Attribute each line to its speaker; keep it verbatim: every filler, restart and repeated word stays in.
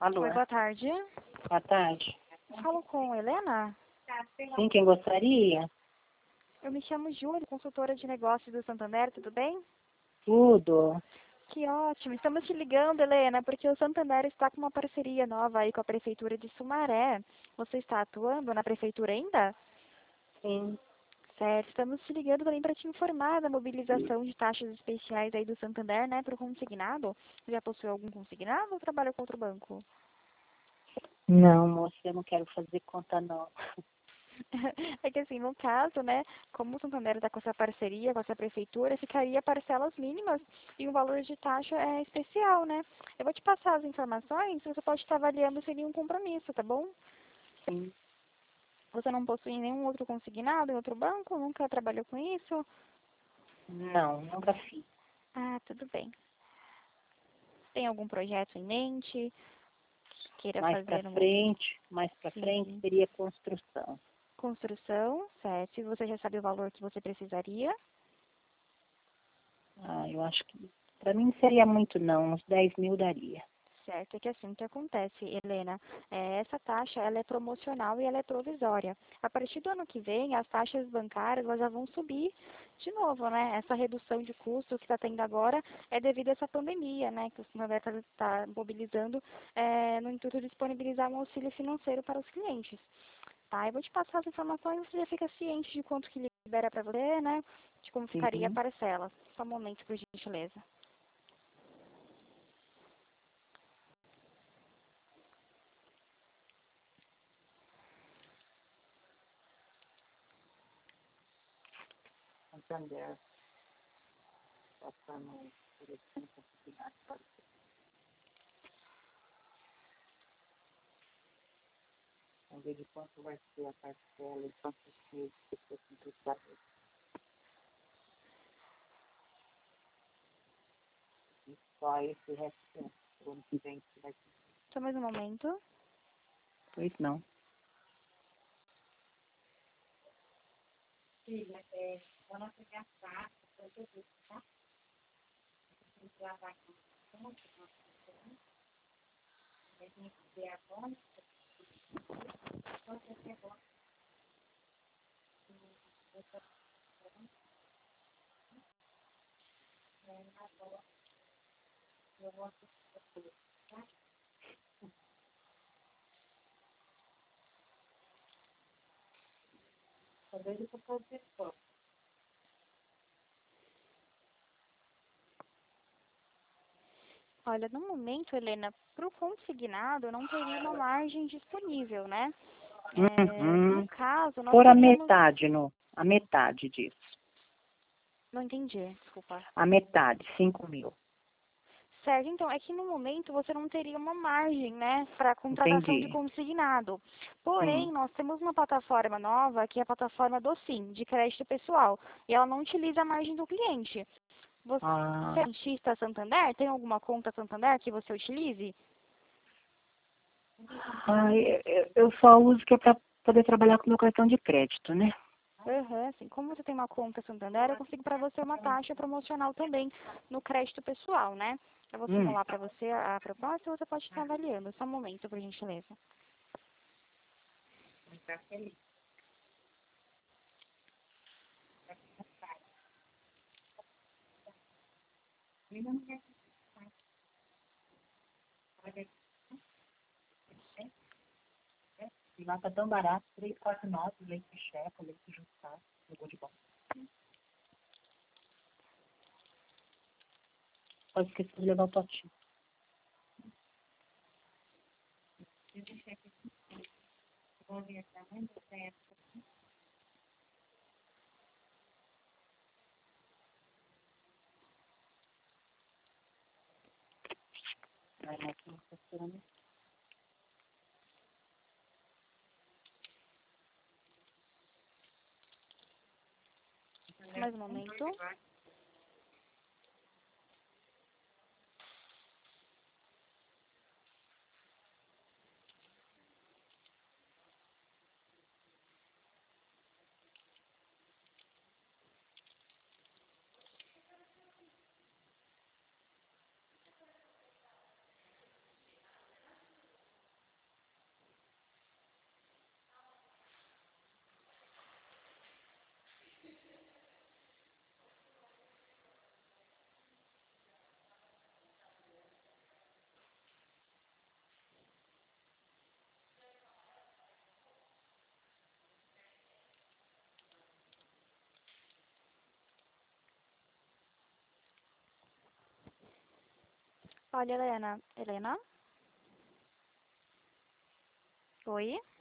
Speaker 1: Alô,
Speaker 2: Oi, boa tarde.
Speaker 1: boa tarde.
Speaker 2: Falo com Helena?
Speaker 1: Sim, quem gostaria?
Speaker 2: Eu me chamo Júlia, consultora de negócios do Santander, tudo bem?
Speaker 1: Tudo.
Speaker 2: Que ótimo. Estamos te ligando, Helena, porque o Santander está com uma parceria nova aí com a Prefeitura de Sumaré. Você está atuando na Prefeitura ainda?
Speaker 1: Sim.
Speaker 2: Certo. Estamos te ligando também para te informar da mobilização de taxas especiais aí do Santander, né, para o consignado. Já possui algum consignado ou trabalha com outro banco?
Speaker 1: Não, moça, eu não quero fazer conta, não.
Speaker 2: É que assim, no caso, né, como o Santander está com essa parceria com essa prefeitura, ficaria parcelas mínimas e o valor de taxa é especial, né? Eu vou te passar as informações, você pode estar avaliando sem nenhum compromisso, tá bom?
Speaker 1: Sim.
Speaker 2: Você não possui nenhum outro consignado em outro banco? Nunca trabalhou com isso?
Speaker 1: Não, nunca fiz.
Speaker 2: Ah, tudo bem. Tem algum projeto em mente que queira
Speaker 1: Mais pra
Speaker 2: fazer um outro?
Speaker 1: frente, mais pra frente
Speaker 2: Sim.
Speaker 1: seria construção.
Speaker 2: Construção, certo. E você já sabe o valor que você precisaria?
Speaker 1: Ah, eu acho que pra mim seria muito não, uns dez mil daria.
Speaker 2: Certo, é que assim, o que acontece, Helena, é, essa taxa ela é promocional e ela é provisória. A partir do ano que vem, as taxas bancárias elas já vão subir de novo, né? Essa redução de custo que está tendo agora é devido a essa pandemia, né? Que o Sindicato está tá mobilizando é, no intuito de disponibilizar um auxílio financeiro para os clientes. Tá, eu vou te passar as informações e você já fica ciente de quanto que libera para você, né? De como ficaria a
Speaker 1: Sim.
Speaker 2: parcela. Só um momento, por gentileza.
Speaker 1: Santander. Passando por esse necessidade. Vamos ver de quanto vai ser a parcela e quantos meses que você tem que saber. E só esse resto, o ano que vem, que vai ser.
Speaker 2: Só mais um momento.
Speaker 1: Pois não. Talvez eu possa ter só.
Speaker 2: Olha, no momento, Helena, para o consignado, eu não teria uma margem disponível, né? É, no
Speaker 1: Uhum.
Speaker 2: caso, nós
Speaker 1: Por a
Speaker 2: teríamos...
Speaker 1: metade, no, a metade disso.
Speaker 2: Não entendi, desculpa.
Speaker 1: A metade, cinco mil.
Speaker 2: Certo, então, é que no momento você não teria uma margem, né, para contratação de
Speaker 1: Entendi.
Speaker 2: consignado. Porém,
Speaker 1: Sim.
Speaker 2: nós temos uma plataforma nova, que é a plataforma do Sim, de crédito pessoal, e ela não utiliza a margem do cliente. Você
Speaker 1: Ah,
Speaker 2: é dentista Santander? Tem alguma conta Santander que você utilize?
Speaker 1: ai, eu, eu só uso que é para poder trabalhar com meu cartão de crédito, né?
Speaker 2: Aham, assim, como você tem uma conta Santander, eu consigo para você uma taxa promocional também no crédito pessoal, né? Eu vou
Speaker 1: Hum.
Speaker 2: simular para você a a proposta e você pode estar avaliando. Só um momento, por gentileza.
Speaker 1: E lá tá tão barato, três, quatro, nove, leite checa, leite juntar, jogou de bom. Pode esquecer de levar o potinho. Ai, mas não tá esperando.
Speaker 2: Só mais um momento. Olha, Helena. Helena? Oi?